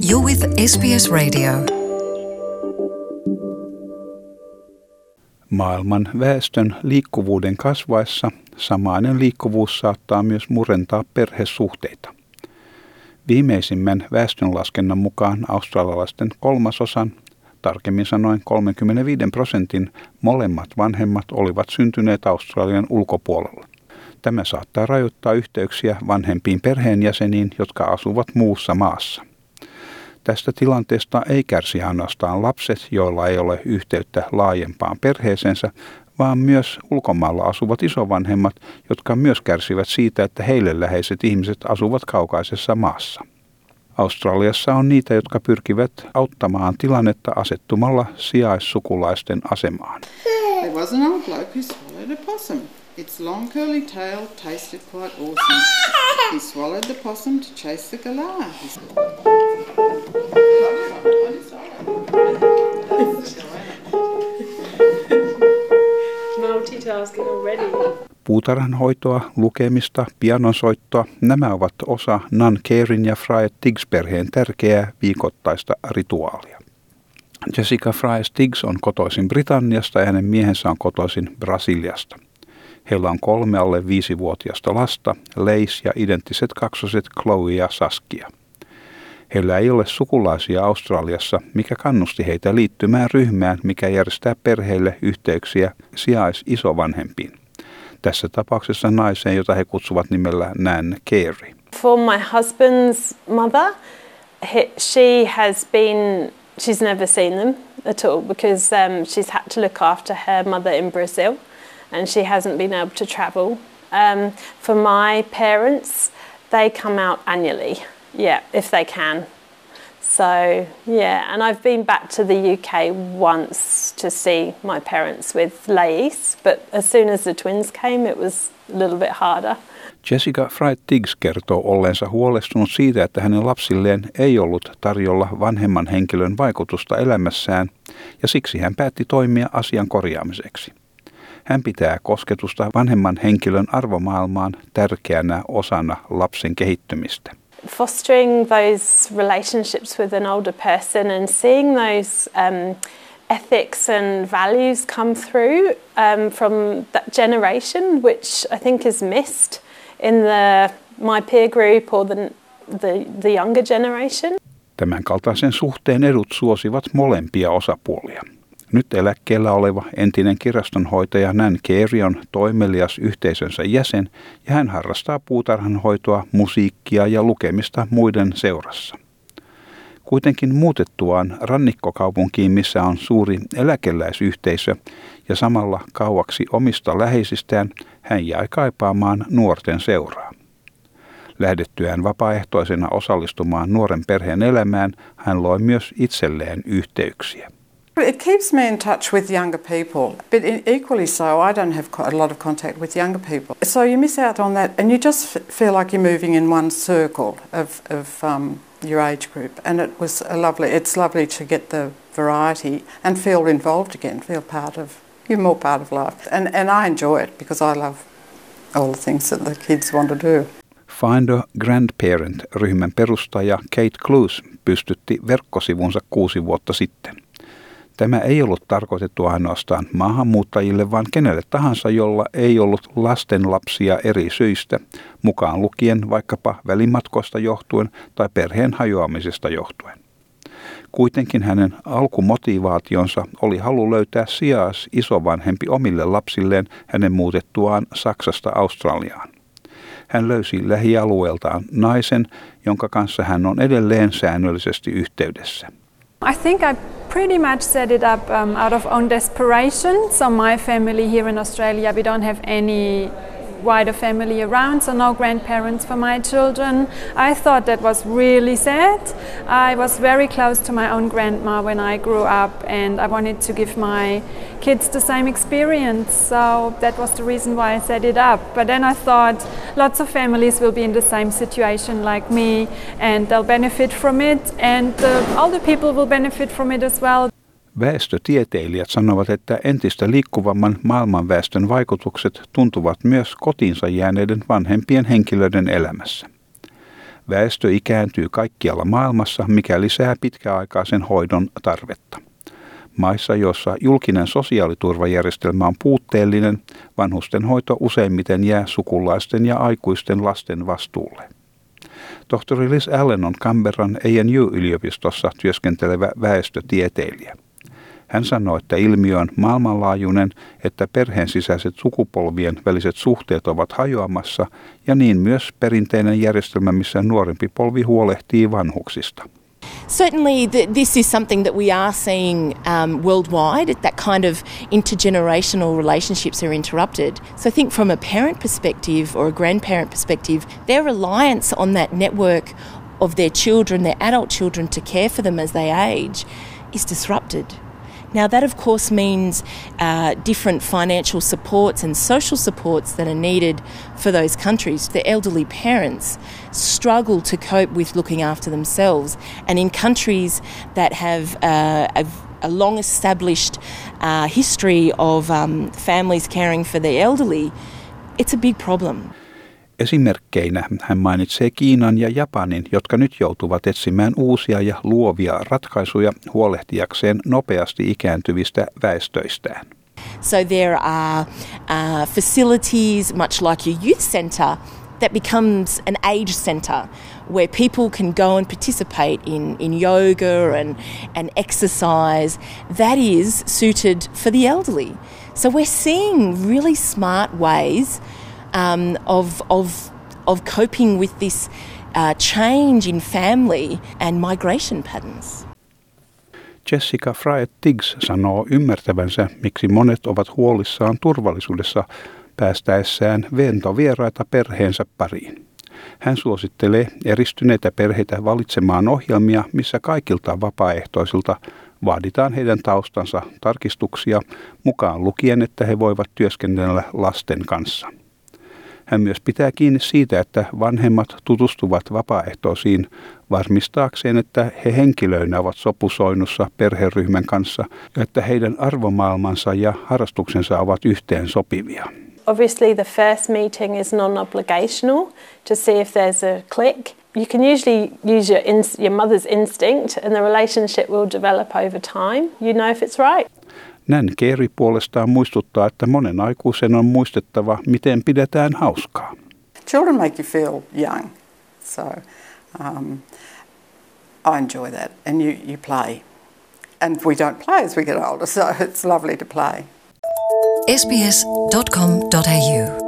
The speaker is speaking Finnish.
You're with SBS Radio. Maailman väestön liikkuvuuden kasvaessa samainen liikkuvuus saattaa myös murentaa perhesuhteita. Viimeisimmän väestönlaskennan mukaan australialaisten kolmasosan, tarkemmin sanoen 35%, molemmat vanhemmat olivat syntyneet Australian ulkopuolella. Tämä saattaa rajoittaa yhteyksiä vanhempiin perheenjäseniin, jotka asuvat muussa maassa. Tästä tilanteesta ei kärsi ainoastaan lapset, joilla ei ole yhteyttä laajempaan perheeseensä, vaan myös ulkomailla asuvat isovanhemmat, jotka myös kärsivät siitä, että heille läheiset ihmiset asuvat kaukaisessa maassa. Australiassa on niitä, jotka pyrkivät auttamaan tilannetta asettumalla sijaissukulaisten asemaan. There was an old bloke who swallowed a possum. Its long curly tail tasted quite awesome. He swallowed the possum to chase the galah. Multitasking already. Puutarhanhoitoa, lukemista, pianonsoittoa, nämä ovat osa Nan Careyn ja Frye Stiggs-perheen tärkeää viikoittaista rituaalia. Jessica Frye Stiggs on kotoisin Britanniasta ja hänen miehensä on kotoisin Brasiliasta. Heillä on 3 alle 5-vuotiasta lasta, Lace ja identtiset kaksoset Chloe ja Saskia. Heillä ei ole sukulaisia Australiassa, mikä kannusti heitä liittymään ryhmään, mikä järjestää perheille yhteyksiä sijais-isovanhempiin. Tässä tapauksessa naiseen, jota he kutsuvat nimellä Nan Carey. For my husband's mother, she's never seen them at all because she's had to look after her mother in Brazil and she hasn't been able to travel. For my parents, they come out annually, if they can. So, and I've been back to the UK once to see my parents with Lace, but as soon as the twins came, it was a little bit harder. Jessica Frye Stiggs kertoo olleensa huolestunut siitä, että hänen lapsilleen ei ollut tarjolla vanhemman henkilön vaikutusta elämässään, ja siksi hän päätti toimia asian korjaamiseksi. Hän pitää kosketusta vanhemman henkilön arvomaailmaan tärkeänä osana lapsen kehittymistä. Fostering those relationships with an older person and seeing those ethics and values come through from that generation, which I think is missed in my peer group or the younger generation. Tämän kaltaisen suhteen edut suosivat molempia osapuolia. Nyt eläkkeellä oleva entinen kirjastonhoitaja Nan Carey on toimelias yhteisönsä jäsen ja hän harrastaa puutarhanhoitoa, musiikkia ja lukemista muiden seurassa. Kuitenkin muutettuaan rannikkokaupunkiin, missä on suuri eläkeläisyhteisö ja samalla kauaksi omista läheisistään, hän jäi kaipaamaan nuorten seuraa. Lähdettyään vapaaehtoisena osallistumaan nuoren perheen elämään, hän loi myös itselleen yhteyksiä. It keeps me in touch with younger people, but equally so, I don't have a lot of contact with younger people. So you miss out on that, and you just feel like you're moving in one circle of your age group. And it's lovely to get the variety and feel involved again, you're more part of life. And I enjoy it because I love all the things that the kids want to do. Find a Grandparent-ryhmän perustaja Kate Clues pystytti verkkosivunsa 6 vuotta sitten. Tämä ei ollut tarkoitettu ainoastaan maahanmuuttajille, vaan kenelle tahansa, jolla ei ollut lastenlapsia eri syistä, mukaan lukien vaikkapa välimatkoista johtuen tai perheen hajoamisesta johtuen. Kuitenkin hänen alkumotivaationsa oli halu löytää sijais-isovanhempi omille lapsilleen hänen muutettuaan Saksasta Australiaan. Hän löysi lähialueeltaan naisen, jonka kanssa hän on edelleen säännöllisesti yhteydessä. I think I pretty much set it up out of own desperation. So my family here in Australia, we don't have any wider family around, so no grandparents for my children. I thought that was really sad. I was very close to my own grandma when I grew up, and I wanted to give my kids the same experience. So that was the reason why I set it up. But then I thought lots of families will be in the same situation like me, and they'll benefit from it, and all the people will benefit from it as well. Väestötieteilijät sanovat, että entistä liikkuvamman maailmanväestön vaikutukset tuntuvat myös kotiinsa jääneiden vanhempien henkilöiden elämässä. Väestö ikääntyy kaikkialla maailmassa, mikä lisää pitkäaikaisen hoidon tarvetta. Maissa, joissa julkinen sosiaaliturvajärjestelmä on puutteellinen, vanhustenhoito useimmiten jää sukulaisten ja aikuisten lasten vastuulle. Tohtori Liz Allen on Canberran ANU-yliopistossa työskentelevä väestötieteilijä. Hän sanoi, että ilmiö on maailmanlaajuinen, että perheen sisäiset sukupolvien väliset suhteet ovat hajoamassa ja niin myös perinteinen järjestelmä, missä nuorempi polvi huolehtii vanhuksista. Certainly this is something that we are seeing worldwide, that kind of intergenerational relationships are interrupted. So I think from a parent perspective or a grandparent perspective, their reliance on that network of their children, their adult children, to care for them as they age is disrupted. Now that of course means different financial supports and social supports that are needed for those countries. The elderly parents struggle to cope with looking after themselves, and in countries that have a long established history of families caring for the elderly, it's a big problem. Esimerkkeinä hän mainitsee Kiinan ja Japanin, jotka nyt joutuvat etsimään uusia ja luovia ratkaisuja huolehtiakseen nopeasti ikääntyvistä väestöistään. So there are facilities, much like your youth centre, that becomes an age centre where people can go and participate in yoga and exercise that is suited for the elderly. So we're seeing really smart ways of coping with this change in family and migration patterns. Jessica Fryatt-Tiggs sanoo ymmärtävänsä, miksi monet ovat huolissaan turvallisuudessa päästäessään ventovieraita perheensä pariin. Hän suosittelee eristyneitä perheitä valitsemaan ohjelmia, missä kaikilta vapaaehtoisilta vaaditaan heidän taustansa tarkistuksia, mukaan lukien, että he voivat työskennellä lasten kanssa. Hän myös pitää kiinni siitä, että vanhemmat tutustuvat vapaaehtoisiin varmistaakseen, että he henkilöinä ovat sopusoinnussa perheryhmän kanssa ja että heidän arvomaailmansa ja harrastuksensa ovat yhteen sopivia. Obviously the first meeting is non-obligational to see if there's a click. You can usually use your mother's instinct and the relationship will develop over time. You know if it's right. Nan Carey puolestaan muistuttaa, että monen aikuisen on muistettava, miten pidetään hauskaa. Children make you feel young, so I enjoy that, and you play. And we don't play as we get older, so it's lovely to play. sbs.com.au